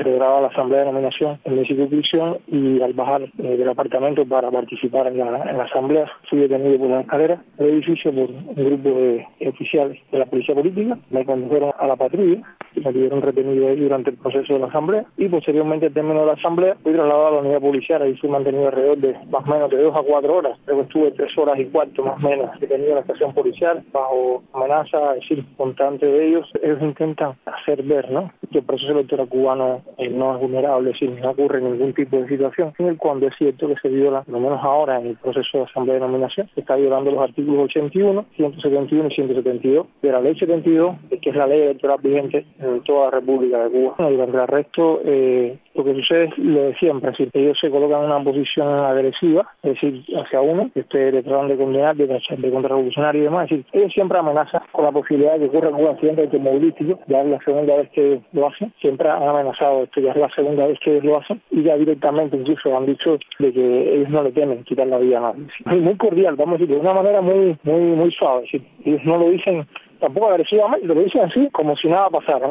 celebraba la asamblea de nominación en mi circunscripción y al bajar del apartamento para participar en la asamblea fui detenido por la escalera del edificio por un grupo de oficiales de la policía política. Me condujeron a la patrulla y me tuvieron retenido ahí durante el proceso de la asamblea y posteriormente al término de la asamblea fui trasladado a la unidad policial. Ahí fui mantenido alrededor de más o menos de 2 a 4 horas. Creo que estuve 3 horas y cuarto más o menos detenido en la estación policial bajo amenaza, es decir, constante de ellos. Ellos intentan hacer ver, ¿no?, que el proceso electoral cubano no es vulnerable, es decir, no ocurre ningún tipo de situación en el cual es cierto que se viola, por lo menos ahora en el proceso de asamblea de nominación, se está violando los artículos 81, 171 y 172 de la ley 72, que es la ley electoral vigente en toda la República de Cuba. Durante el arresto, lo que sucede es lo de siempre, es decir, ellos se colocan en una posición agresiva, es decir, hacia uno, que le tratan de condenar, de contrarrevolucionario y demás, es decir, ellos siempre amenazan con la posibilidad de que ocurra algún accidente automovilístico. Ya es la segunda vez que lo hacen, siempre han amenazado esto, ya es la segunda vez que lo hacen y ya directamente incluso han dicho de que ellos no le temen quitar la vida a nadie. Muy cordial, vamos a decir, de una manera muy suave, es decir, ellos no lo dicen tampoco agresivamente, lo dicen así como si nada pasara.